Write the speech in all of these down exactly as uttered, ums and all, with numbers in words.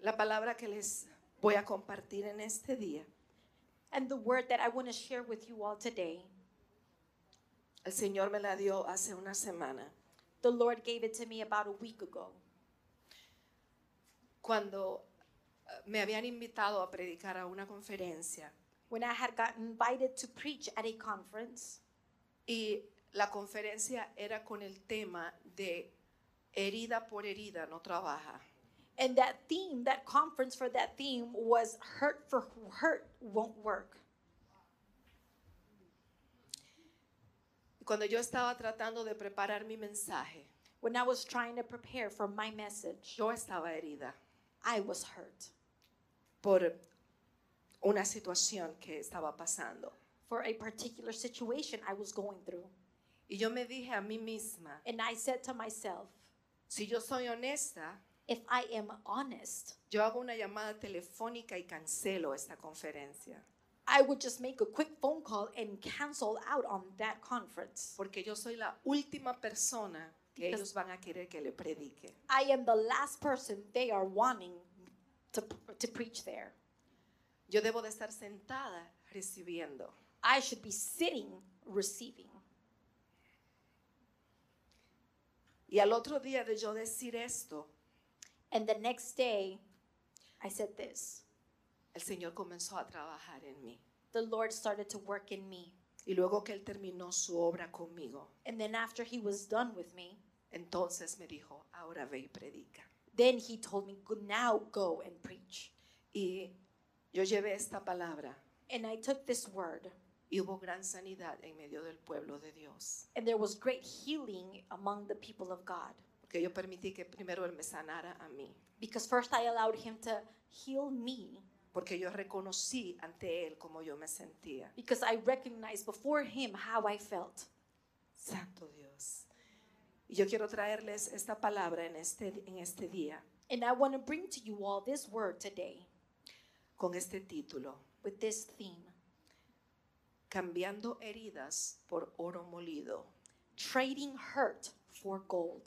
La palabra que les voy a compartir en este día, And the word that I want to share with you all today, el Señor me la dio hace una semana, the Lord gave it to me about a week ago. cuando eh, me habían invitado a predicar a una conferencia When I had gotten invited to preach at a conference, y la conferencia era con el tema de herida por herida no trabaja. and that theme, that conference for that theme was hurt for hurt won't work. Y cuando yo estaba tratando de preparar mi mensaje, When I was trying to prepare for my message, yo estaba herida I was hurt por una situación que estaba pasando. for a particular situation I was going through. Y yo me dije a mí misma, And I said to myself, si yo soy honesta, if I am honest, yo hago una llamada telefónica y cancelo esta conferencia. I would just make a quick phone call and cancel out on that conference. Porque yo soy la última persona que Because- ellos van a querer que le predique. I am the last person they are wanting to, to preach there. Yo debo de estar sentada recibiendo. I should be sitting receiving. Y al otro día de yo decir esto, And the next day, I said this. el Señor comenzó a trabajar en mí. The Lord started to work in me. Y luego que Él terminó su obra conmigo, And then after he was done with me, entonces me dijo, ahora ve y predica. then he told me, "Go- now go and preach." Y yo llevé esta palabra And I took this word, y hubo gran sanidad en medio del pueblo de Dios. and there was great healing among the people of God. Porque yo permití que primero Él me sanara a mí. Because first I allowed him to heal me, Porque yo reconocí ante Él como yo me sentía. because I recognized before him how I felt. Santo Dios. Y yo quiero traerles esta palabra en este, en este día And I want to bring to you all this word today con este título. with this theme, Cambiando heridas por oro molido. trading hurt for gold.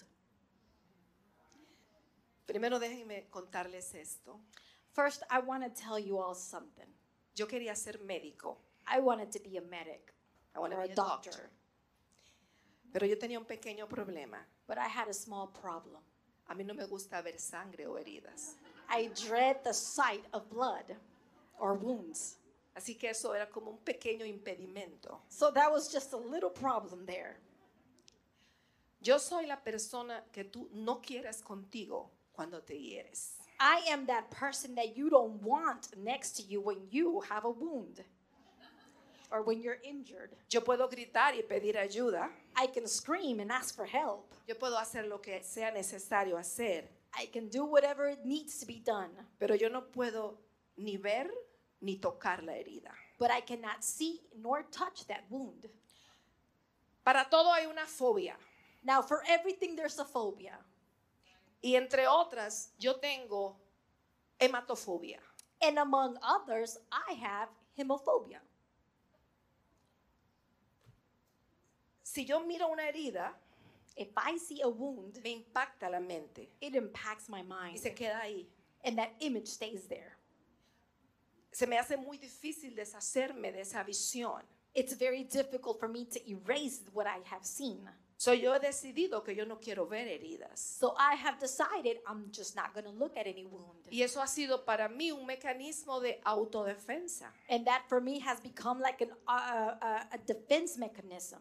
Primero déjenme contarles esto. First, I want to tell you all something. Yo quería ser médico. I wanted to be a medic I want to or be a a doctor, doctor. Pero yo tenía un pequeño problema. but I had a small problem. A mí no me gusta ver sangre o heridas. I dread the sight of blood or wounds. Así que eso era como un pequeño impedimento. So that was just a little problem there. Yo soy la persona que tú no quieres contigo cuando te hieres. I am that person that you don't want next to you when you have a wound or when you're injured. Yo puedo gritar y pedir ayuda. I can scream and ask for help. Yo puedo hacer lo que sea necesario hacer. I can do whatever it needs to be done, Pero yo no puedo ni ver ni tocar la herida. but I cannot see nor touch that wound. Para todo hay una fobia. Now, for everything, there's a phobia. Y entre otras, yo tengo hematofobia. And among others, I have hemophobia. Si yo miro una herida, If I see a wound, me impacta la mente it impacts my y mind, se queda ahí. and that image stays there. Se me hace muy difícil deshacerme de esa visión. It's very difficult for me to erase what I have seen. So yo he decidido que yo no quiero ver heridas. So I have decided I'm just not going to look at any wound. Y eso ha sido para mí un mecanismo de autodefensa. And that for me has become like an, uh, uh, a defense mechanism.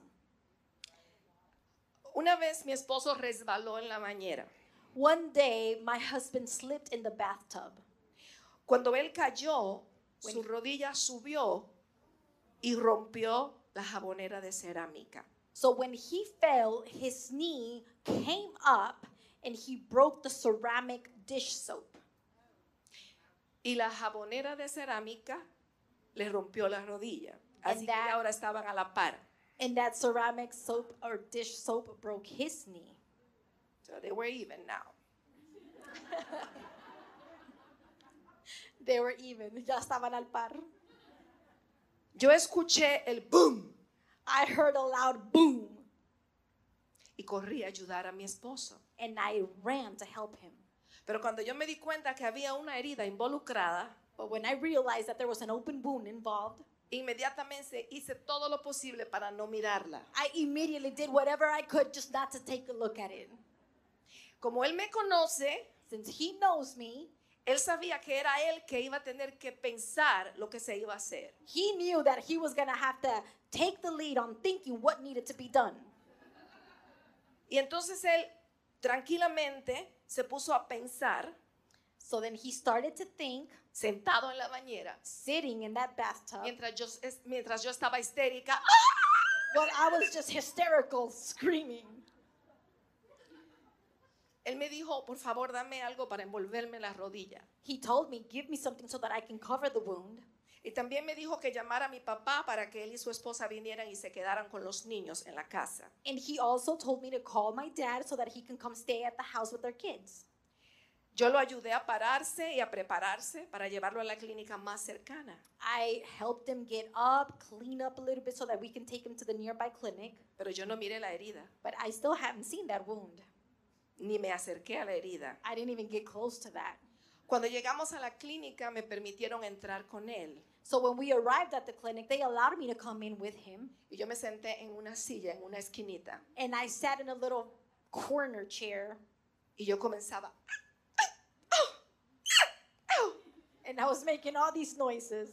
Una vez mi esposo resbaló en la bañera. One day, my husband slipped in the bathtub. Cuando él cayó, su rodilla subió y rompió la jabonera de cerámica. So when he fell, his knee came up and he broke the ceramic dish soap. Y la jabonera de cerámica le rompió la rodilla. Así And que that- ahora estaban a la par. And that ceramic soap or dish soap broke his knee. So they were even now. They were even. Ya estaban al par. Yo escuché el boom I heard a loud boom, y corrí a ayudar a mi esposo. and I ran to help him. Pero cuando yo me di cuenta que había una herida involucrada, But when I realized that there was an open wound involved, inmediatamente hice todo lo posible para no mirarla. I immediately did whatever I could just not to take a look at it. Como él me conoce, Since he knows me, él sabía que era él que iba a tener que pensar lo que se iba a hacer. he knew that he was going to have to take the lead on thinking what needed to be done. Y entonces él tranquilamente se puso a pensar, So then he started to think, sentado en la bañera, sitting in that bathtub, mientras yo, es- mientras yo estaba histérica. while I was just hysterical, screaming. Él me dijo, por favor, dame algo para envolverme la rodilla. He told me, give me something so that I can cover the wound. Y también me dijo que llamara a mi papá para que él y su esposa vinieran y se quedaran con los niños en la casa. And he also told me to call my dad so that he can come stay at the house with their kids. Yo lo ayudé a pararse y a prepararse para llevarlo a la clínica más cercana. I helped him get up, clean up a little bit so that we can take him to the nearby clinic. Pero yo no miré la herida, But I still haven't seen that wound. ni me acerqué a la herida. I didn't even get close to that. Cuando llegamos a la clínica me permitieron entrar con él. So when we arrived at the clinic, they allowed me to come in with him. Y yo me senté en una silla, en una esquinita. And I sat in a little corner chair. Y yo comenzaba. And I was making all these noises.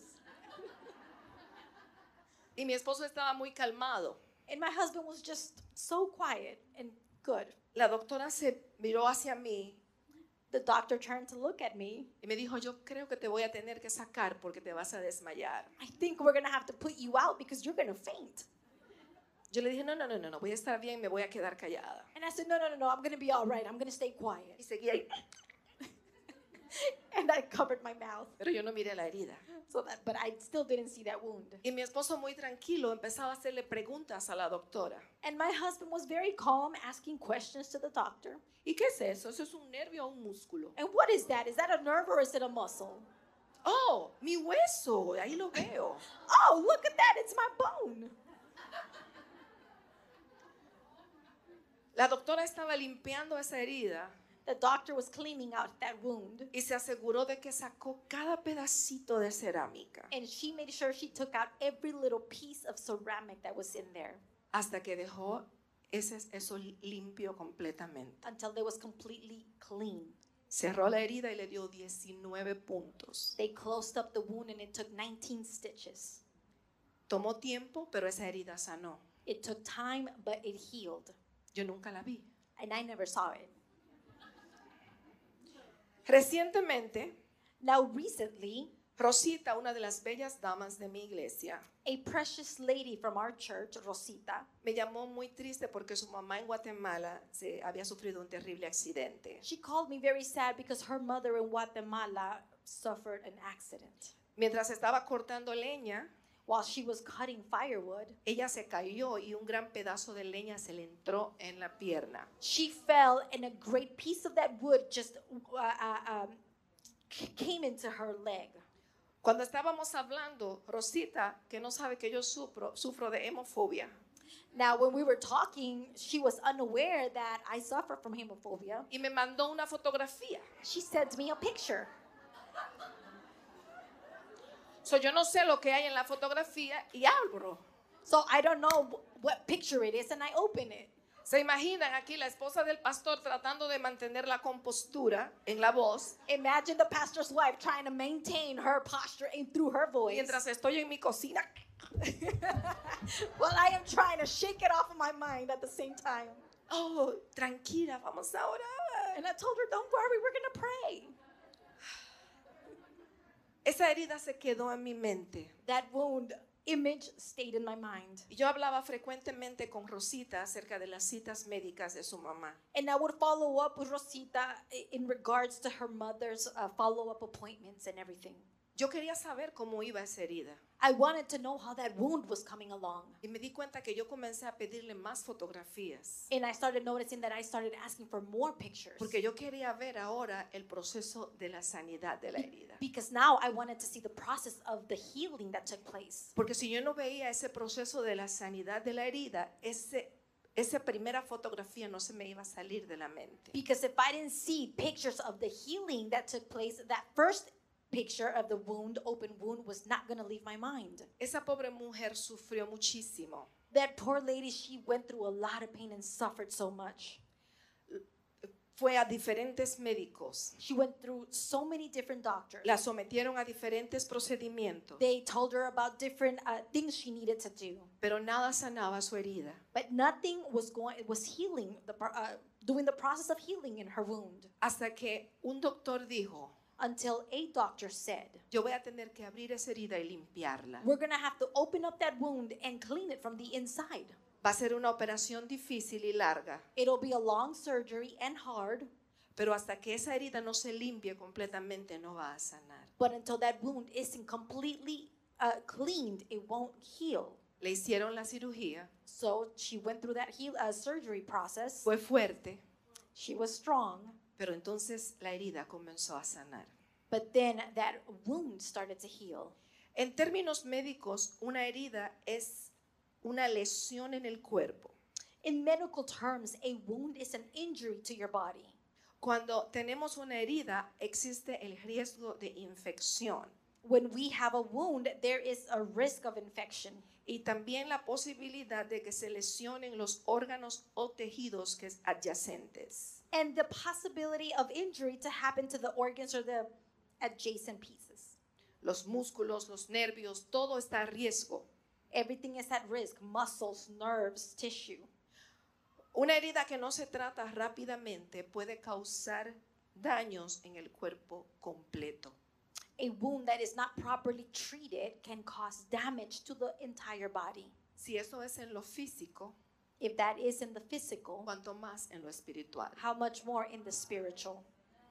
Y mi esposo estaba muy calmado. And my husband was just so quiet and good. La doctora se miró hacia mí The doctor turned to look at me. y me dijo, yo creo que te voy a tener que sacar porque te vas a desmayar. I think we're going to have to put you out because you're going to faint. Yo le dije, no, no, no, no, no, voy a estar bien, me voy a quedar callada. And I said, no, no, no, no, I'm going to be all right. I'm going to stay quiet. Y seguía ahí, And I covered my mouth. pero yo no miré la herida. So that, but I still didn't see that wound. Y mi esposo muy tranquilo empezaba a hacerle preguntas a la doctora. And my husband was very calm, asking questions to the doctor. ¿Y qué es eso? ¿Eso es un nervio o un músculo? And what is that? Is that a nerve or is it a muscle? Oh, mi hueso, ahí lo veo. Oh, look at that. It's my bone. La doctora estaba limpiando esa herida The doctor was cleaning out that wound. y se aseguró de que sacó cada pedacito de cerámica And she made sure she took out every little piece of ceramic that was in there hasta que dejó ese, eso limpio completamente. until it was completely clean. Cerró la herida y le dio diecinueve puntos. They closed up the wound and it took nineteen stitches. Tomó tiempo, pero esa herida sanó. It took time, but it healed. Yo nunca la vi. And I never saw it. Recientemente, Now, recently, Rosita, una de las bellas damas de mi iglesia, a precious lady from our church, Rosita, me llamó muy triste porque su mamá en Guatemala se había sufrido un terrible accidente. she called me very sad because her mother in Guatemala suffered an accident. Mientras estaba cortando leña, While she was cutting firewood, ella se cayó y un gran pedazo de leña se le entró en la pierna. she fell and a great piece of that wood just uh, uh, um, c- came into her leg. Cuando estábamos hablando, Rosita, que no sabe que yo sufro, sufro de hemofobia, Now, when we were talking, she was unaware that I suffer from hemophobia. y me mandó una fotografía. She sent me a picture. So, yo no sé lo que hay en la fotografía y abro. So I don't know wh- what picture it is, and I open it. Se imaginan aquí la esposa del pastor tratando de mantener la compostura en la voz Imagine the pastor's wife trying to maintain her posture and through her voice mientras estoy en mi cocina. while I am trying to shake it off of my mind at the same time. Oh, tranquila, vamos a orar. And I told her, don't worry, we're going to pray. Esa herida se quedó en mi mente. That wound image stayed in my mind. Y yo hablaba frecuentemente con Rosita acerca de las citas médicas de su mamá. And I would follow up with Rosita i- in regards to her mother's uh, follow-up appointments and everything. Yo quería saber cómo iba esa herida. I wanted to know how that wound was coming along. Y me di cuenta que yo comencé a pedirle más fotografías. And I started noticing that I started asking for more pictures. Porque yo quería ver ahora el proceso de la sanidad de la herida. Because now I wanted to see the process of the healing that took place. Porque si yo no veía ese proceso de la sanidad de la herida, ese esa primera fotografía no se me iba a salir de la mente. Because if I didn't see pictures of the healing that took place, that first picture of the wound, open wound, was not going to leave my mind. Esa pobre mujer sufrió muchísimo. That poor lady, she went through a lot of pain and suffered so much. Fue a diferentes médicos. She went through so many different doctors. La sometieron a diferentes procedimientos. They told her about different uh, things she needed to do. Pero nada sanaba su herida. But nothing was going, was healing, the, uh, doing the process of healing in her wound. Hasta que un doctor dijo, Until a doctor said, yo voy a tener que abrir esa herida y limpiarla. we're going to have to open up that wound and clean it from the inside. Va a ser una operación difícil y larga. It'll be a long surgery and hard, Pero hasta que esa herida no se limpie completamente no va a sanar. but until that wound isn't completely uh, cleaned, it won't heal. Le hicieron la cirugía. So she went through that heal, uh, surgery process. Fue fuerte. She was strong, Pero entonces la herida comenzó a sanar. but then that wound started to heal. En términos médicos, una herida es una lesión en el cuerpo. In medical terms, a wound is an injury to your body. Cuando tenemos una herida, existe el riesgo de infección When we have a wound, there is a risk of infection y también la posibilidad de que se lesionen los órganos o tejidos que es adyacentes. and the possibility of injury to happen to the organs or the adjacent pieces. Los músculos, los nervios, todo está a riesgo. Everything is at risk, muscles, nerves, tissue. Una herida que no se trata rápidamente puede causar daños en el cuerpo completo. A wound that is not properly treated can cause damage to the entire body. Si eso es en lo físico, If that is in the physical, cuanto más en lo espiritual. how much more in the spiritual?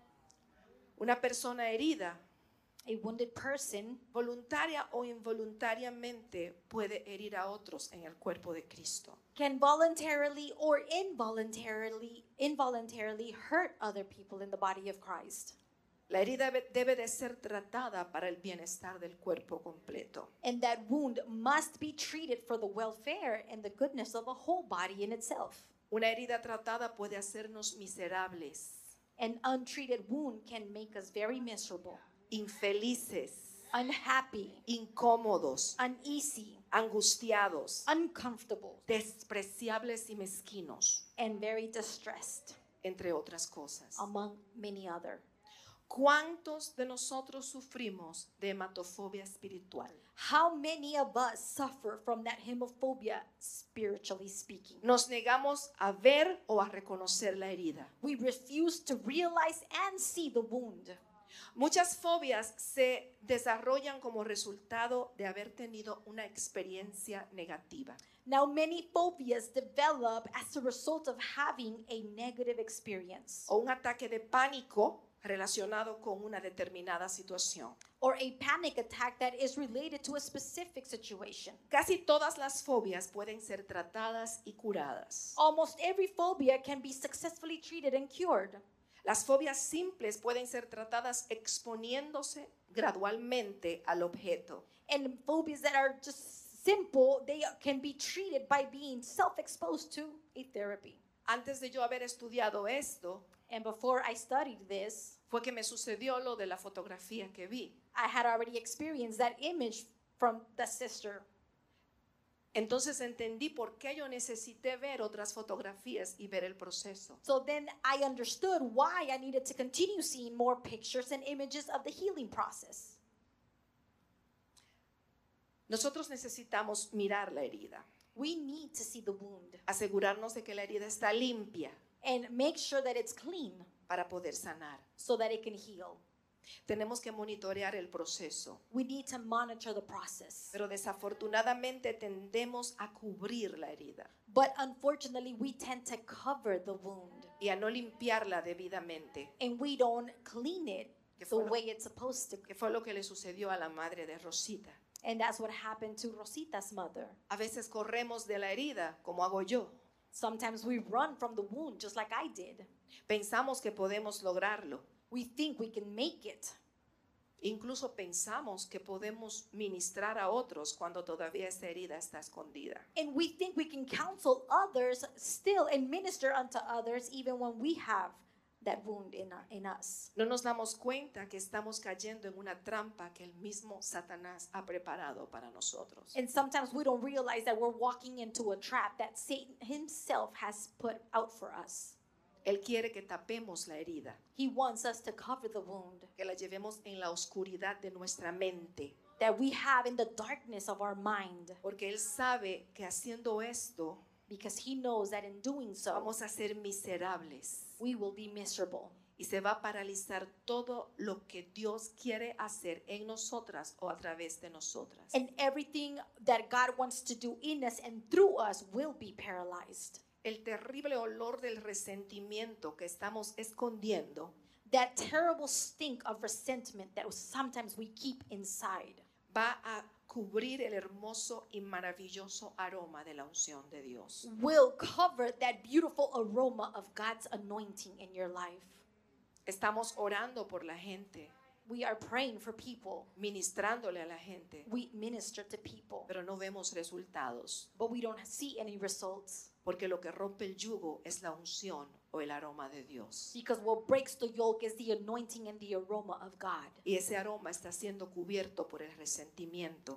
Una persona herida, A wounded person, voluntaria o involuntariamente, puede herir a otros en el cuerpo de Cristo. can voluntarily or involuntarily involuntarily hurt other people in the body of Christ. La herida debe- debe de ser tratada para el bienestar del cuerpo completo. And that wound must be treated for the welfare and the goodness of the whole body in itself. Una herida tratada puede hacernos miserables, An untreated wound can make us very miserable, infelices, unhappy, incómodos, uneasy, angustiados, uncomfortable, despreciables y mezquinos, and very distressed, entre otras cosas. among many other. ¿Cuántos de nosotros sufrimos de hematofobia espiritual? How many of us suffer from that hemophobia, spiritually speaking? Nos negamos a ver o a reconocer la herida. We refuse to realize and see the wound. Muchas fobias se desarrollan como resultado de haber tenido una experiencia negativa. Now, many phobias develop as a result of having a negative experience O un ataque de pánico relacionado con una determinada situación. or a panic attack that is related to a specific situation. Casi todas las fobias pueden ser tratadas y curadas. Almost every phobia can be successfully treated and cured. Las fobias simples pueden ser tratadas exponiéndose gradualmente al objeto. And phobias that are just simple, they can be treated by being self-exposed to a therapy. Antes de yo haber estudiado esto, And before I studied this, fue que me sucedió lo de la fotografía que vi. I had already experienced that image from the sister. Entonces entendí por qué yo necesité ver otras fotografías y ver el proceso. So then I understood why I needed to continue seeing more pictures and images of the healing process. Nosotros necesitamos mirar la herida, We need to see the wound asegurarnos de que la herida está limpia and make sure that it's clean para poder sanar. so that it can heal. Tenemos que monitorear el proceso, We need to monitor the process. pero desafortunadamente tendemos a cubrir la herida But unfortunately, we tend to cover the wound y a no limpiarla debidamente, and we don't clean it Que the fue lo- way it's supposed to. que fue lo que le sucedió a la madre de Rosita. And that's what happened to Rosita's mother. A veces corremos de la herida, como hago yo. Sometimes we run from the wound just like I did. Pensamos que podemos lograrlo We think we can make it. Incluso pensamos que podemos ministrar a otros cuando todavía esa herida está escondida. And we think we can counsel others still and minister unto others even when we have that wound in, in us. No nos damos cuenta que estamos cayendo en una trampa que el mismo Satanás ha preparado para nosotros. And sometimes we don't realize that we're walking into a trap that Satan himself has put out for us. Él quiere que tapemos la herida, He wants us to cover the wound que la llevemos en la oscuridad de nuestra mente, that we have in the darkness of our mind, porque Él sabe que haciendo esto because he knows that in doing so, vamos a ser miserables we will be miserable. y se va a paralizar todo lo que Dios quiere hacer en nosotras o a través de nosotras. And everything that God wants to do in us and through us will be paralyzed. El terrible olor del resentimiento que estamos escondiendo That terrible stink of resentment that sometimes we keep inside va a cubrir el hermoso y maravilloso aroma de la unción de Dios. will cover that beautiful aroma of God's anointing in your life. Estamos orando por la gente, We are praying for people. ministrándole a la gente, We minister to people, pero no vemos resultados, but we don't see any results porque lo que rompe el yugo es la unción o el aroma de Dios. because what breaks the yoke is the anointing and the aroma of God. Y ese aroma está siendo cubierto por el resentimiento,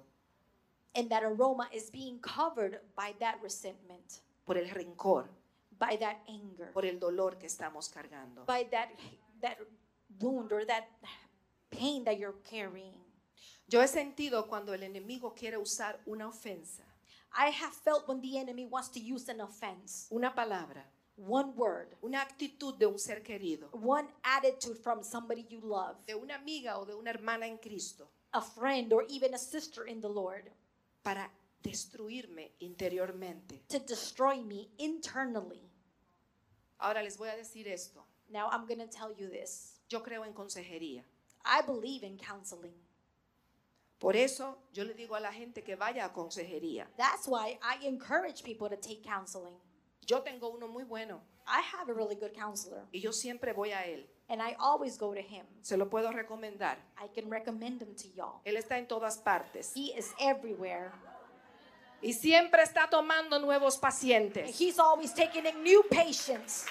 And that aroma is being covered by that resentment, por el rencor, by that anger, por el dolor que estamos cargando. by that that wound or that pain that you're carrying. Yo he sentido cuando el enemigo quiere usar una ofensa, I have felt when the enemy wants to use an offense, una palabra, one word, una actitud de un ser querido, one attitude from somebody you love, de una amiga o de una hermana en Cristo, a friend or even a sister in the Lord, para destruirme interiormente. to destroy me internally. Ahora les voy a decir esto. Now I'm going to tell you this. Yo creo en consejería. I believe in counseling. Por eso yo le digo a la gente que vaya a consejería. That's why I encourage people to take counseling. Yo tengo uno muy bueno I have a really good counselor, y yo siempre voy a él. and I always go to him. Se lo puedo recomendar. I can recommend him to y'all. Él está en todas partes He is everywhere. y siempre está tomando nuevos And pacientes. he's always taking in new patients.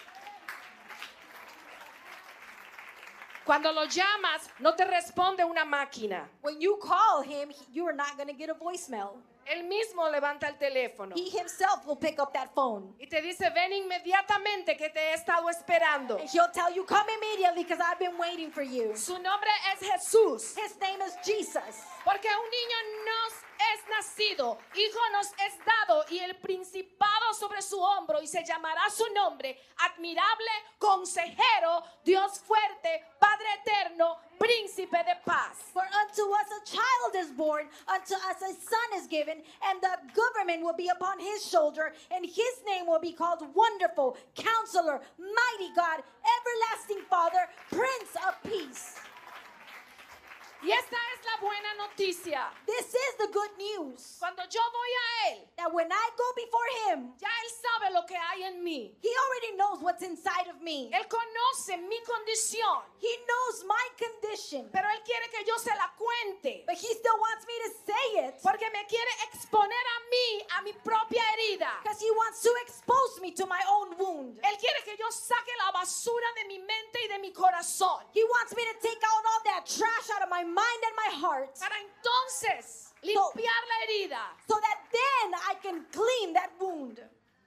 Cuando lo llamas, no te responde una máquina. When you call him, he- you are not going to get a voicemail. Él mismo levanta el teléfono He himself will pick up that phone. y te dice, ven inmediatamente que te he estado esperando. And he'll tell you, come immediately because I've been waiting for you. Su nombre es Jesús, His name is Jesus. porque un niño nos es nacido, hijo nos es dado y el principado sobre su hombro y se llamará su nombre, admirable, consejero, Dios fuerte, Padre eterno, príncipe de paz. For unto us a child is born, unto us a son is given, and the government will be upon his shoulder, and his name will be called Wonderful, Counselor, Mighty God, Everlasting Father, Prince of Peace. Y esta es la buena noticia. This is the good news. Cuando yo voy a Él, That when I go before him, ya Él sabe lo que hay en mí. he already knows what's inside of me. Él conoce mi condición, He knows my condition. pero Él quiere que yo se la cuente. But he still wants me to say it. Porque me quiere exponer a mí, a mi propia herida. Because he wants to expose me to my own wound. Él quiere que yo saque la basura de mi mente y de mi corazón. He wants me to take out all that trash out of my mind and my heart, Para entonces limpiar la herida. so that then I can clean that wound.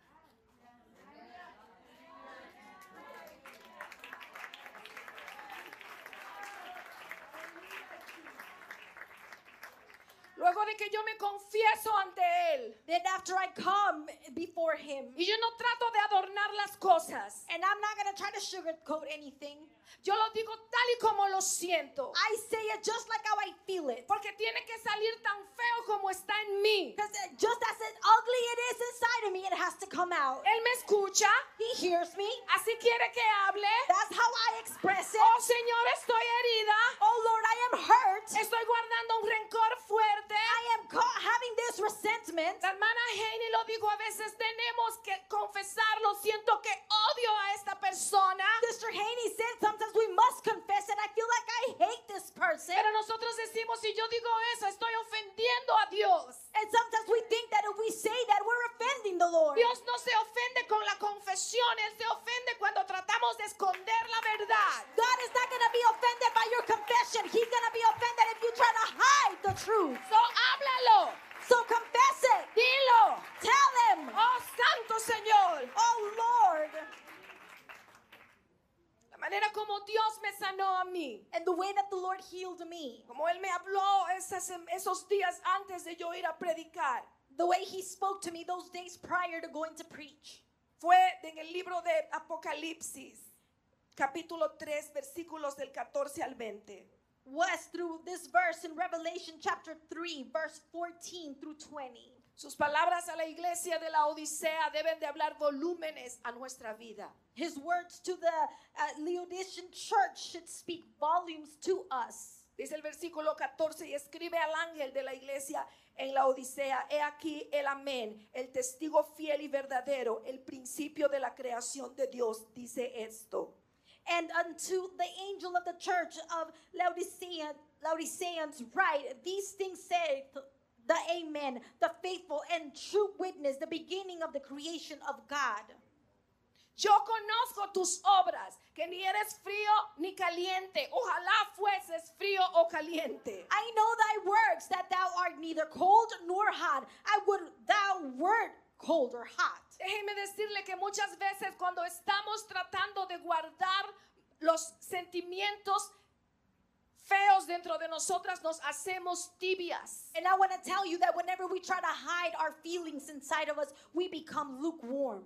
Luego de que yo me confieso ante Él. Then after I come before him, Y yo no trato de adornar las cosas. and I'm not going to try to sugarcoat anything. Yo lo digo tal y como lo siento. I say it just like how I feel it. Porque tiene que salir tan feo como está en mí. Because just as it ugly it is inside of me, it has to come out. Él me escucha. He hears me. Así quiere que hable. That's how I express it. Oh Señor, estoy herida. Oh Lord, I am hurt. Estoy guardando un rencor fuerte. I am ca- having this resentment. La hermana Heini lo dijo, a veces tenemos que confesarlo. Siento que odio a esta persona. Sister Haney said sometimes we must confess it. I feel like I hate this person. Pero nosotros esconder la verdad. God is not going to be offended by your confession. He's going to be offended if you try to hide the truth. So háblalo, So confess it. dilo. Tell him. Oh, Santo Señor. Oh Lord. La manera como Dios me sanó a mí. And the way that the Lord healed me. Como Él me habló esas, esos días antes de yo ir a predicar. The way he spoke to me those days prior to going to preach. Fue en el libro de Apocalipsis, capítulo tres, versículos del catorce al veinte. Was through this verse in Revelation chapter three, verse fourteen through twenty. Sus palabras a la iglesia de la Odisea deben de hablar volúmenes a nuestra vida. His words to the uh, Laodicean church should speak volumes to us. Dice el versículo catorce, y escribe al ángel de la iglesia en la Odisea: he aquí el amén, el testigo fiel y verdadero, el principio de la creación de Dios, dice esto. And unto the angel of the church of Laodicea, Laodiceans write, these things saith the Amen, the faithful and true witness, the beginning of the creation of God. Yo conozco tus obras, que ni eres frío ni caliente. Ojalá fueses frío o caliente. I know thy works, that thou art neither cold nor hot. I would thou wert cold or hot. Déjeme decirle que muchas veces cuando estamos tratando de guardar los sentimientos feos dentro de nosotras, nos hacemos tibias. And I want to tell you that whenever we try to hide our feelings inside of us, we become lukewarm.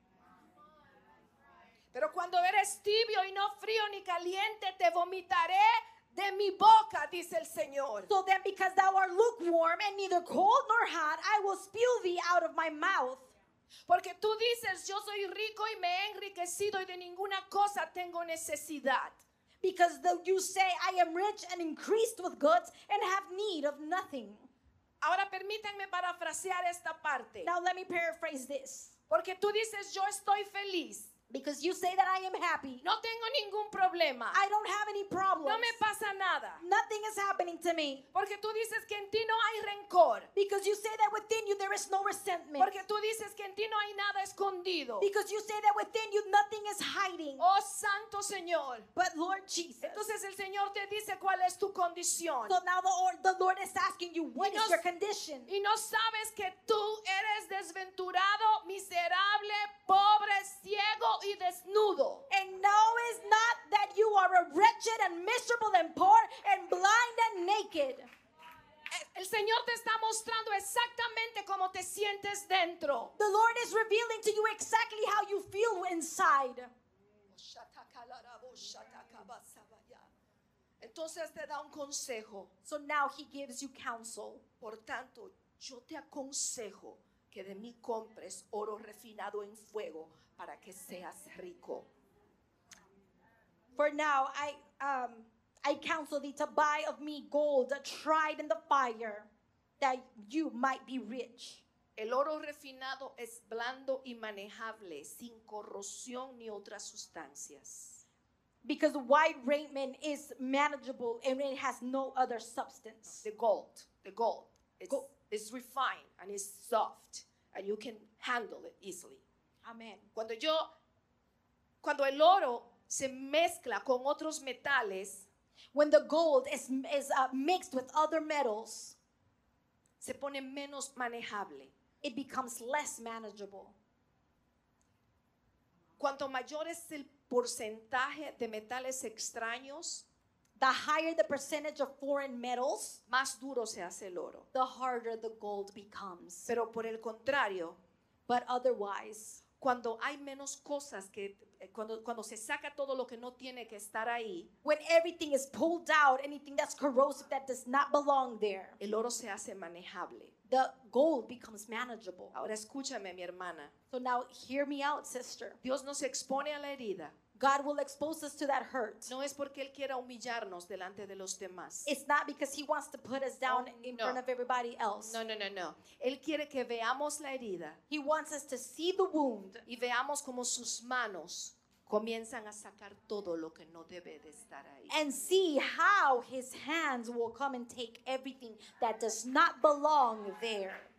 Pero cuando eres tibio y no frío ni caliente, te vomitaré de mi boca, dice el Señor. So then, because thou art lukewarm and neither cold nor hot, I will spew thee out of my mouth. Porque tú dices, yo soy rico y me he enriquecido y de ninguna cosa tengo necesidad. Because though you say, I am rich and increased with goods and have need of nothing. Ahora permítanme parafrasear esta parte. Now let me paraphrase this. Porque tú dices, yo estoy feliz. Because you say that I am happy. No tengo ningún problema. I don't have any problems. No me pasa nada. Nothing is happening to me. Porque tú dices que en ti no hay rencor. Because you say that within you there is no resentment. Porque tú dices que en ti no hay nada escondido. Because you say that within you nothing is hiding. Oh, Santo Señor. But Lord Jesus. Entonces el Señor te dice cuál es tu condición. So now the Lord, the Lord is asking you, what Y no- is your condition? Y no sabes que tú eres desventurado, miserable, pobre, ciego y desnudo. And know is not that you are a wretched and miserable and poor and blind and naked. El Señor te está mostrando exactamente cómo te sientes dentro. The Lord is revealing to you exactly how you feel inside. Entonces te da un consejo. So now he gives you counsel. Por tanto, yo te aconsejo que de mí compres oro refinado en fuego para que seas rico. For now I um I counsel thee to buy of me gold tried in the fire, that you might be rich. El oro refinado es blando y manejable, sin corrosión ni otras sustancias. Because white raiment is manageable and it has no other substance. The gold, the gold, it's, Gold. it's refined and it's soft and you can handle it easily. Amen. Cuando yo, cuando el oro se mezcla con otros metales, When the gold is, is uh, mixed with other metals, se pone menos manejable. it becomes less manageable. Cuanto mayor es el porcentaje de metales extraños, The higher the percentage of foreign metals, más duro se hace el oro. the harder the gold becomes. Pero por el contrario, But otherwise, cuando hay menos cosas que eh, cuando cuando se saca todo lo que no tiene que estar ahí, when everything is pulled out, anything that's corrosive that does not belong there, el oro se hace manejable. the gold becomes manageable. Ahora escúchame, mi hermana. So now hear me out, sister. Dios nos expone a la herida. God will expose us to that hurt. No es porque él quiera humillarnos delante de los demás. It's not because he wants to put us down Oh, in no. front of everybody else. No, no, no, no. Él quiere que veamos la herida He wants us to see the wound y veamos cómo sus manos comienzan a sacar todo lo que no debe de estar ahí. and see how his hands will come and take everything that does not belong there.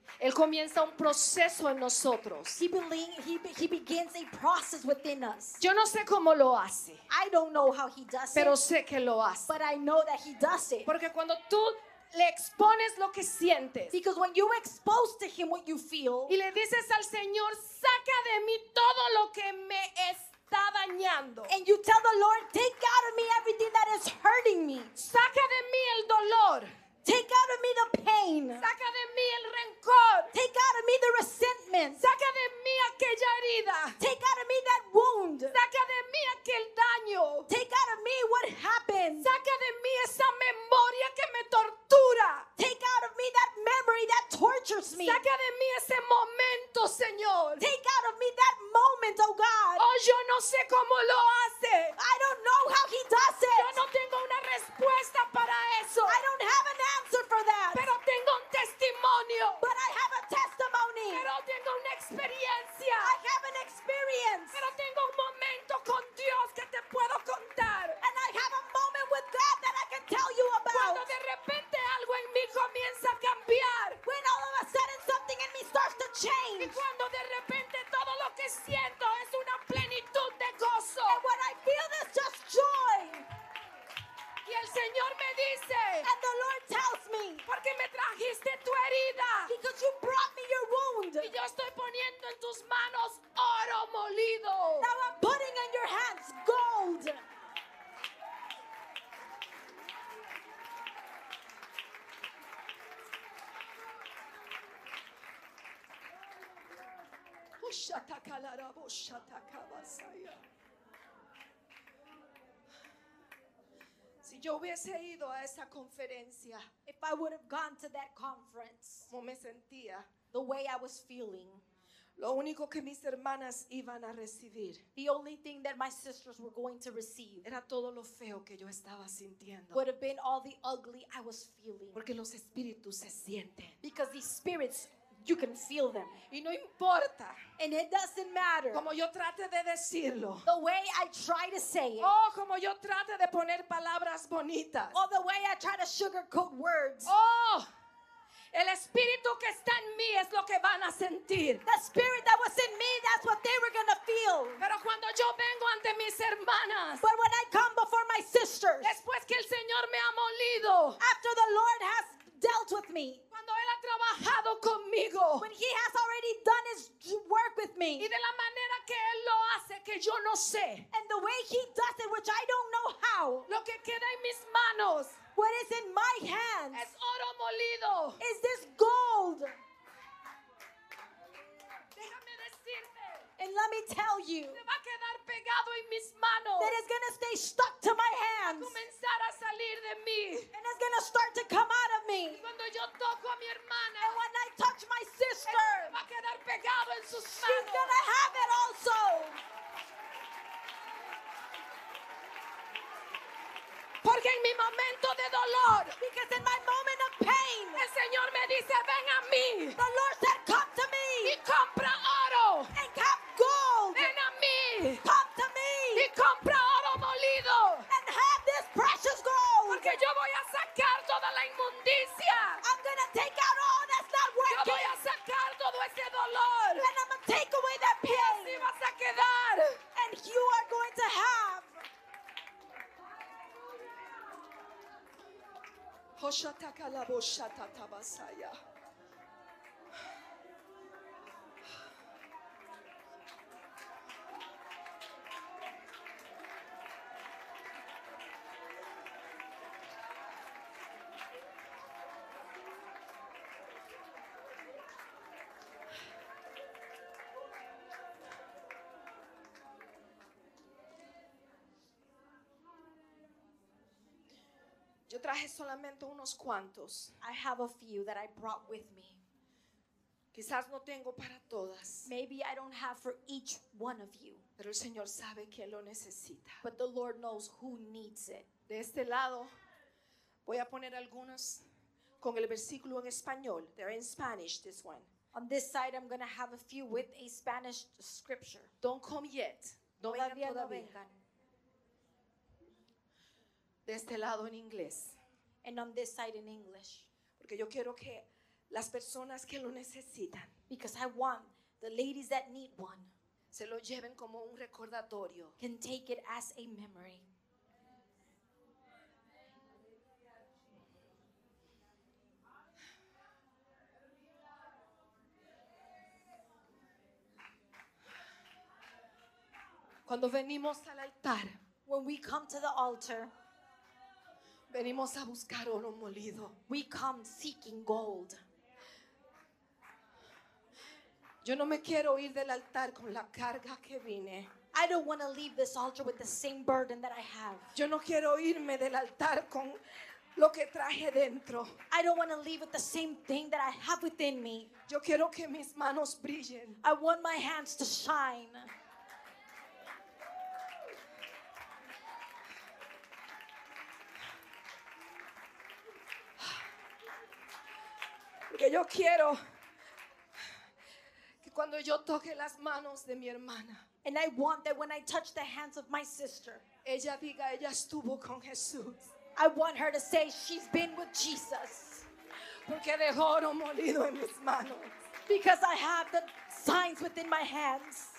Él comienza un proceso en nosotros. He, belie- he, be- he begins a process within us. Yo no sé cómo lo hace, I don't know how he does pero it, sé que lo hace. but I know that he does it. Porque cuando tú le expones lo que sientes Because when you expose to him what you feel, y le dices al Señor, saca de mí todo lo que me está dañando. and you tell the Lord, take out of me everything that is hurting me. Saca de mí el dolor. Take out of me the pain. Saca de mí el rencor. Take out of me the resentment. Saca de mí aquella herida. Take out of me that wound. Saca de mí aquel daño. Take out of me what happened. Saca de mí esa memoria que me tortura. Take out of me that memory that tortures me. Saca de mí ese momento, Señor. Take out of me that moment, oh God. Oh, yo no sé cómo lo hace. I don't know how he does Yo it. no tengo una respuesta para eso. I don't have an answer for that. Pero tengo un testimonio. But I have a testimony. Pero tengo una experiencia. I have an experience. Pero tengo un momento con Dios que te puedo contar. And I have a moment with God that I can tell you Cuando about. de repente algo en mí comienza a cambiar. When all of a sudden something in me starts to Y change. cuando de repente todo lo que siento es una plenitud de gozo. And what I feel is just joy. Y el Señor me dice, And the Lord tells me, porque me trajiste tu herida. because you brought me your wound. Y yo estoy poniendo en tus manos oro molido. Now I'm putting in your hands gold. Si yo hubiese ido a esa conferencia, If I would have gone to that conference como me sentía, the way I was feeling, lo único que mis hermanas iban a recibir the only thing that my sisters were going to receive era todo lo feo que yo estaba sintiendo. would have been all the ugly I was feeling. Porque los espíritus se sienten. Because these spirits, you can feel them. Y no importa And it doesn't matter como yo trate de decirlo. the way I try to say it Oh, como yo trate de poner palabras bonitas. or the way I try to sugarcoat words. Oh, el espíritu que está en mí es lo que van a sentir. The spirit that was in me, that's what they were going to feel. Pero cuando yo vengo ante mis hermanas, But when I come before my sisters, después que el Señor me ha molido, after the Lord has dealt with me, cuando Él ha trabajado conmigo, when he has already done his work with y me, de la manera que Él lo hace, que yo no sé, and the way he does it, which I don't know how, lo que queda en mis manos what is in my hands es oro molido. is this gold. Déjame decirte, And let me tell you se va a quedar pegado en mis manos, that it's going to stay stuck to my hands, comenzar a salir de mí. and it's going to start to come out of me. Cuando yo toco a mi hermana, And when I touch my se sister, va a quedar pegado en sus she's manos. going to have it also. Porque en mi momento de dolor, Because in my moment of pain, el Señor me dice, ven a mí the Lord said, come to y me compra oro. and have gold. Ven a mí Come to y me compra oro molido. and have this precious gold. Porque yo voy a sacar toda la inmundicia. I'm going to take out all that's not Yo voy working. a sacar todo ese dolor. And I'm going to take away that Y así pain. vas a quedar. And you are going to have. Hoshatakalaboshatatabasaya. Yo traje solamente unos cuantos. I have a few that I brought with me. Quizás no tengo para todas, Maybe I don't have for each one of you, pero el Señor sabe que lo necesita. but the Lord knows who needs it. De este lado voy a poner algunos con el versículo en español. They're in Spanish, this one. On this side, I'm going to have a few with a Spanish scripture. Don't come yet. No vengan Todavía no todavía. vengan. De este lado en inglés. And on this side in English. Porque yo quiero que las personas que lo necesitan Because I want the ladies that need one se lo lleven como un recordatorio. can take it as a memory. Cuando venimos al altar, When we come to the altar, venimos a buscar oro molido. we come seeking gold. Yo no me quiero ir del altar con la carga que vine. I don't want to leave this altar with the same burden that I have. Yo no quiero irme del altar con lo que traje dentro. I don't want to leave with the same thing that I have within me. Yo quiero que mis manos brillen. I want my hands to shine. Porque yo quiero que cuando yo toque las manos de mi hermana, And I want that when I touch the hands of my sister, ella diga, ella estuvo con Jesús. I want her to say she's been with Jesus. Porque dejó oro molido en mis manos. Because I have the signs within my hands.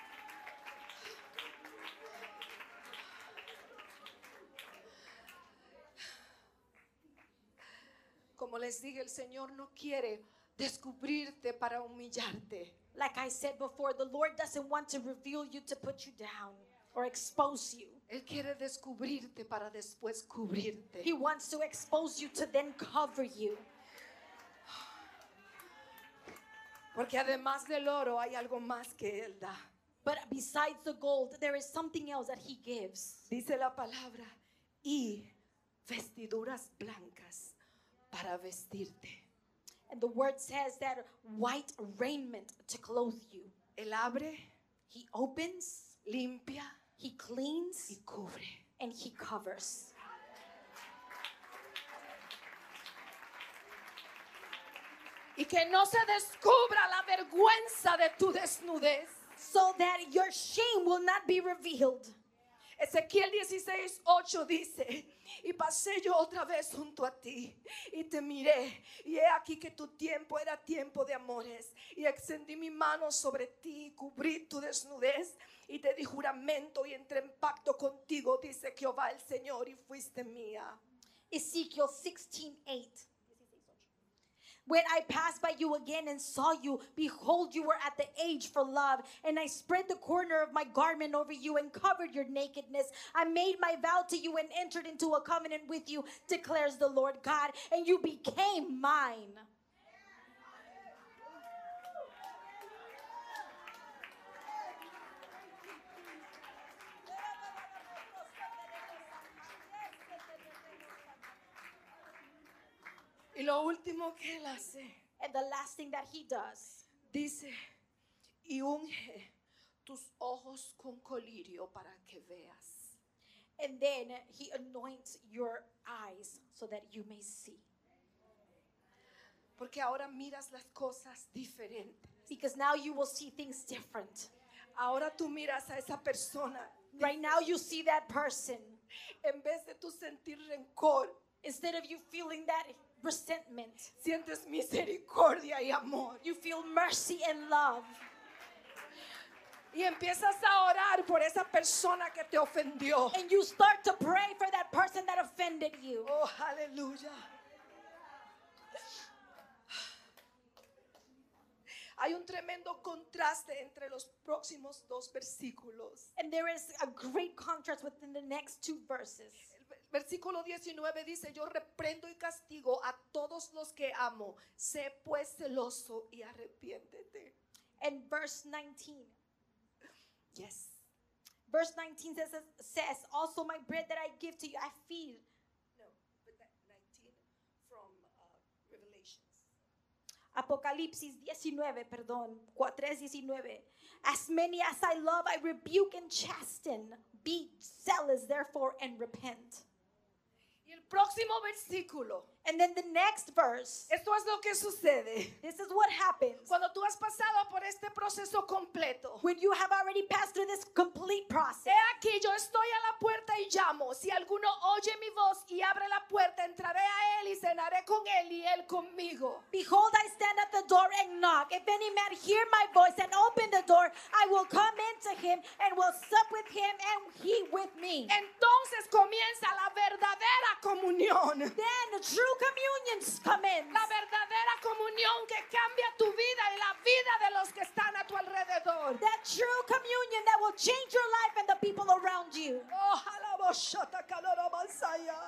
Como les dije, el Señor no quiere descubrirte para humillarte. Like I said before, the Lord doesn't want to reveal you to put you down or expose you. Él quiere descubrirte para después cubrirte. He wants to expose you to then cover you. Porque además del oro hay algo más que Él da. But besides the gold, there is something else that He gives. Dice la palabra, y vestiduras blancas para vestirte. And the word says that white raiment to clothe you. Él abre, He opens, limpia He cleans, y cubre. and He covers. Y que no se descubra la vergüenza de tu desnudez. So that your shame will not be revealed. Ezequiel dieciséis, ocho dice, y pasé yo otra vez junto a ti, y te miré, y he aquí que tu tiempo era tiempo de amores, y extendí mi mano sobre ti, y cubrí tu desnudez, y te di juramento, y entré en pacto contigo, dice Jehová el Señor, y fuiste mía. Ezekiel sixteen eight. When I passed by you again and saw you, behold, you were at the age for love, and I spread the corner of my garment over you and covered your nakedness. I made my vow to you and entered into a covenant with you, declares the Lord God, and you became mine. Y lo último que él hace, And the last thing that He does, dice, y unge tus ojos con colirio para que veas. and then He anoints your eyes so that you may see. Porque ahora miras las cosas diferentes. Because now you will see things different. Ahora tú miras a esa persona. Right now you see that person. En vez de tú sentir rencor, Instead of you feeling that resentment, sientes misericordia y amor. you feel mercy and love. Y empiezas a orar por esa persona que te ofendió. And you start to pray for that person that offended you. Oh, aleluya. Hay un tremendo contraste entre los próximos dos versículos. And there is a great contrast within the next two verses. El versículo diecinueve dice, yo reprendo y castigo a todos los que amo. Sé pues celoso y arrepiéntete. And verse nineteen. Yes. Verse nineteen says, says, also my bread that I give to you, I feed. No, but that nineteen from uh, Revelations. Apocalipsis diecinueve, perdón, tres diecinueve. As many as I love, I rebuke and chasten. Be zealous, therefore, and repent. Y el próximo versículo. And then the next verse, Esto es lo que sucede this is what happens cuando tú has pasado por este proceso completo. when you have already passed through this complete process. He aquí, yo estoy a la puerta y llamo. Si alguno oye mi voz y abre la puerta, entraré a él y cenaré con él y él conmigo. Behold, I stand at the door and knock. If any man hear my voice and open the door, I will come into him and will sup with him and he with me. Entonces comienza la verdadera comunión. Then the true communion commences. La verdadera comunión que cambia tu vida y la vida de los que están a tu alrededor. That true communion that will change your life and the people around you. Oh, alaboshata kaloro masaya.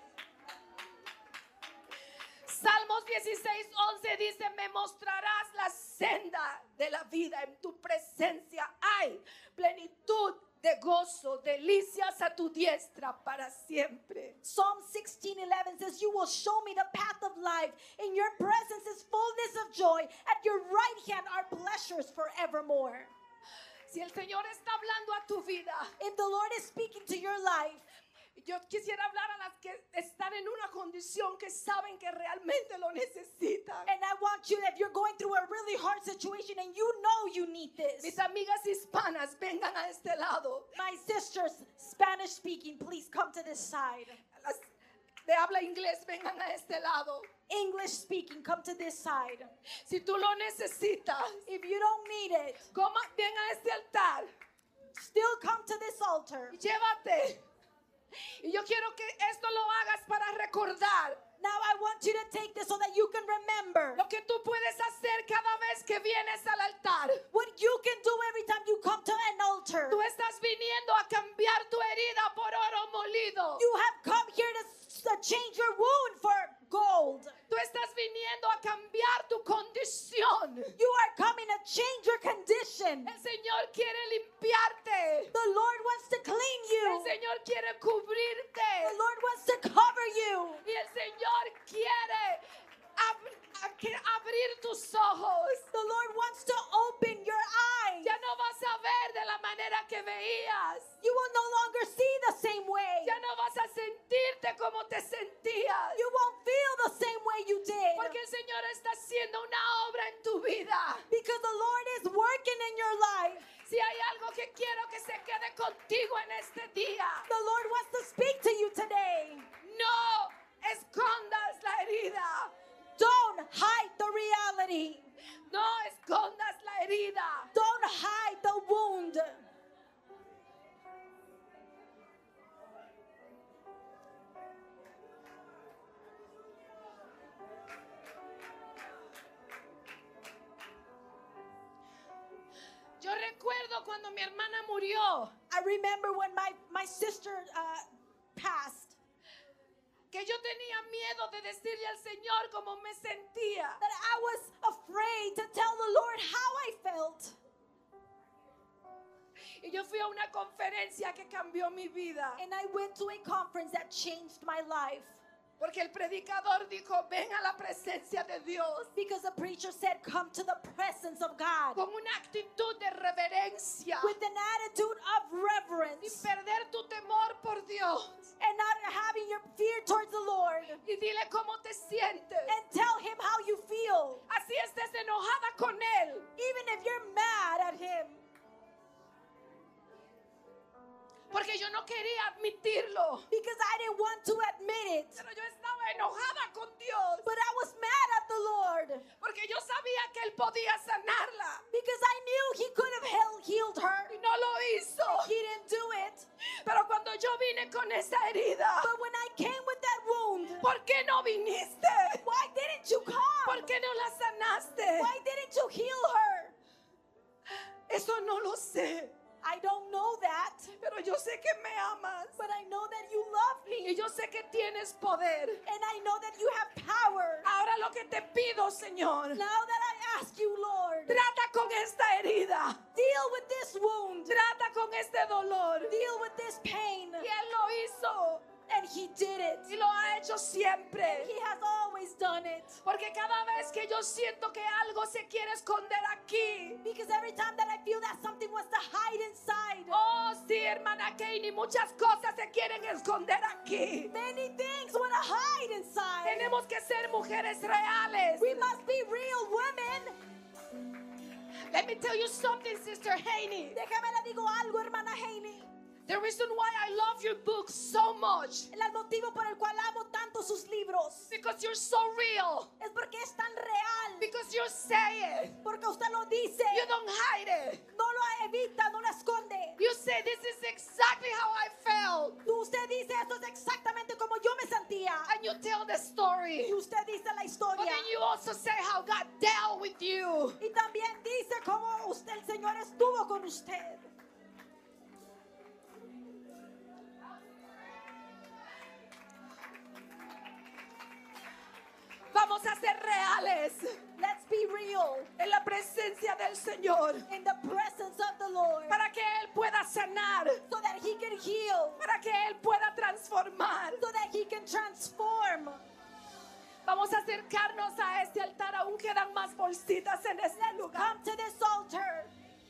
Salmos dieciséis once dice: me mostrarás la senda de la vida, en tu presencia hay plenitud de gozo, delicias a tu diestra para siempre. Psalm sixteen eleven says, you will show me the path of life. In your presence is fullness of joy. At your right hand are pleasures forevermore. Si el Señor está hablando a tu vida, If the Lord is speaking to your life, yo quisiera hablar a las que están en una condición que saben que realmente lo necesitan. and I want you, if you're going through a really hard situation and you know you need this, Mis amigas hispanas, vengan a este lado. my sisters, Spanish speaking, please come to this side. Las de habla inglés, vengan a este lado. English speaking, come to this side. Si tú lo necesitas, If you don't need it, coma, ven a este altar still come to this altar. y llévate. Y yo quiero que esto lo hagas para recordar Now I want you to take this so that you can remember lo que tú puedes hacer cada vez que vienes al altar. what you can do every time you come to an altar. Tú estás viniendo a cambiar tu herida por oro molido. You have come here to, to change your wound for gold. Tú estás viniendo a cambiar tu condición. You are coming to change your condition. El Señor quiere limpiarte. The Lord wants to clean El you. Señor quiere The cubrirte. Lord wants to cover you. Y el Señor quiere ab- a- que abrir tus ojos. The Lord wants to open your eyes. Ya no vas a ver de la manera que veías. You will no longer see the same way. Ya no vas a sentirte como te sentías. You won't feel the same way you did. Porque el Señor está haciendo una obra en tu vida. Because the Lord is working in your life. Si hay algo que quiero que se quede contigo en este día, The Lord wants to speak to you today. no escondas la herida. Don't hide the reality. No escondas la herida. Don't hide the wound. Yo recuerdo cuando mi hermana murió, I remember when my, my sister uh, passed, que yo tenía miedo de decirle al Señor cómo me sentía. that I was afraid to tell the Lord how I felt. Y yo fui a una conferencia que cambió mi vida. And I went to a conference that changed my life. Porque el predicador dijo, ven a la presencia de Dios. Because the preacher said, come to the presence of God. Con una actitud de reverencia. With an attitude of Sin reverence. perder tu temor por Dios. And not having your fear towards the Lord. Y dile cómo te sientes. And tell him how you feel. Así estés enojada con Él. Even if you're mad at him. Porque yo no quería admitirlo. Because I didn't want to admit it. Pero yo estaba enojada con Dios. But I was mad at the Lord. Porque yo sabía que Él podía sanarla. Because I knew he could have hel- healed her. Y no lo hizo. He didn't do it. Pero cuando yo vine con esa herida, But when I came with that wound, ¿por qué no viniste? why didn't you come? ¿Por qué no la sanaste? Why didn't you heal her? Eso no lo sé. I don't know that. Pero yo sé que me amas. But I know that you love me. Y yo sé que tienes poder. And I know that you have power. Ahora lo que te pido, Señor, Now that I ask you, Lord, trata con esta herida. deal with this wound. Trata con este dolor. Deal with this pain. Y Él lo hizo. And He did it. Y lo ha hecho siempre. He has always done it. Porque cada vez que yo siento que algo se quiere esconder aquí. Because every time that I feel that something wants to hide inside, Oh, sí, hermana Kay, muchas cosas se quieren esconder aquí. many things want to hide inside. Tenemos que ser mujeres reales. We must be real women. Let me tell you something, Sister Haney. Déjame le digo algo, hermana Haney. The reason why I love your book so much, El motivo por el cual amo tanto sus libros because you're so real, es porque es tan real. because you say it. Porque usted lo dice. You don't hide it. No lo evita, no lo esconde. You say this is exactly how I felt. Usted dice esto es exactamente como yo me sentía. And you tell the story. Y usted dice la But historia. then you also say how God dealt with you. Y también dice cómo usted, el Señor estuvo con usted. Vamos a ser reales Let's be real en la presencia del Señor in the presence of the Lord para que Él pueda sanar, so that He can heal, para que Él pueda transformar. so that He can transform. Vamos a acercarnos a este altar. Aún quedan más bolsitas en este lugar. Come to this altar.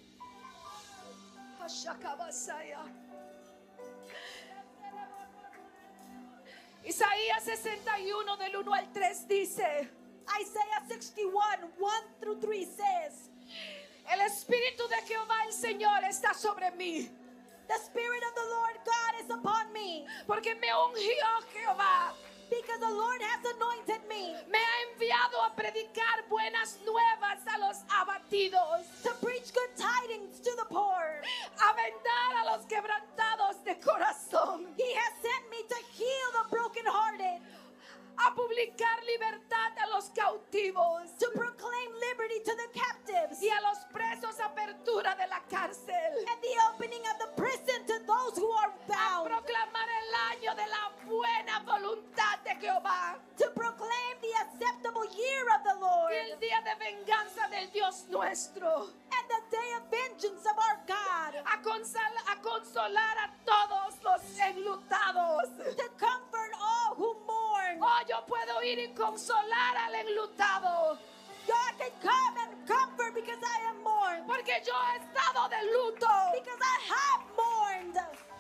Isaías sesenta y uno del uno al tres dice: Isaiah sixty-one, one through three says, el Espíritu de Jehová el Señor está sobre mí, the Spirit of the Lord God is upon me, porque me ungió Jehová. because the Lord has anointed me Me ha enviado a predicar buenas nuevas a los abatidos, to preach good tidings to the poor. a vendar a los quebrantados de corazón, He has sent me to heal the brokenhearted, a publicar libertad a los cautivos to proclaim liberty to the captives, y a los presos apertura de la cárcel, and the opening of the prison to those who are a bound, proclamar el año de la buena voluntad de Jehová to proclaim the acceptable year of the Lord, y el día de venganza del Dios nuestro, and the day of vengeance of our God, a, consol- a consolar a todos los enlutados. to comfort all who mourn. Oh, yo puedo ir y consolar al enlutado, God can come and comfort because I am mourned, porque yo he estado de luto, because I have mourned,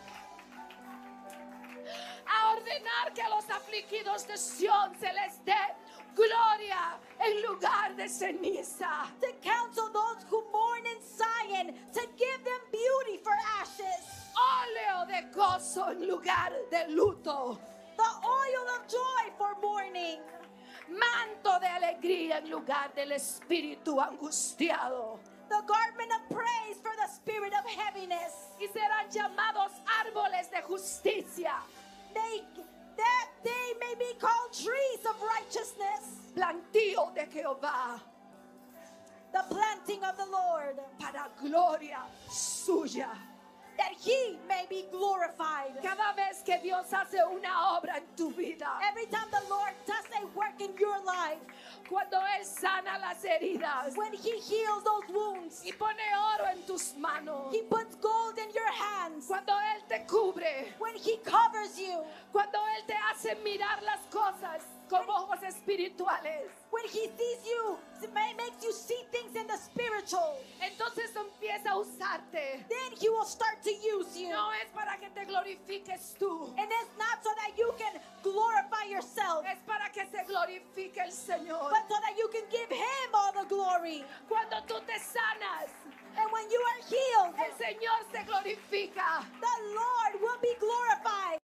a ordenar que a los afligidos de Sión se les dé gloria en lugar de ceniza, to counsel those who mourn in Zion, to give them beauty for ashes, óleo de gozo en lugar de luto, the oil of joy for mourning, manto de alegría en lugar del espíritu angustiado, the garment of praise for the spirit of heaviness. y serán llamados árboles de justicia, They, that they may be called trees of righteousness, plantío de Jehová, the planting of the Lord, para gloria suya. that He may be glorified. Cada vez que Dios hace una obra en tu vida, Every time the Lord does a work in your life, cuando Él sana las heridas when He heals those wounds, y pone oro en tus manos, He puts gold in your hands, cuando Él te cubre, when He covers you, cuando Él te hace mirar las cosas con ojos espirituales, when He sees you, ma- makes you see things in the spiritual, entonces empieza a usarte. then He will start to use you. No es para que te glorifiques tú, And it's not so that you can glorify yourself, es para que se glorifique el Señor. but so that you can give Him all the glory. Cuando tú te sanas, And when you are healed, el Señor se glorifica. the Lord will be glorified.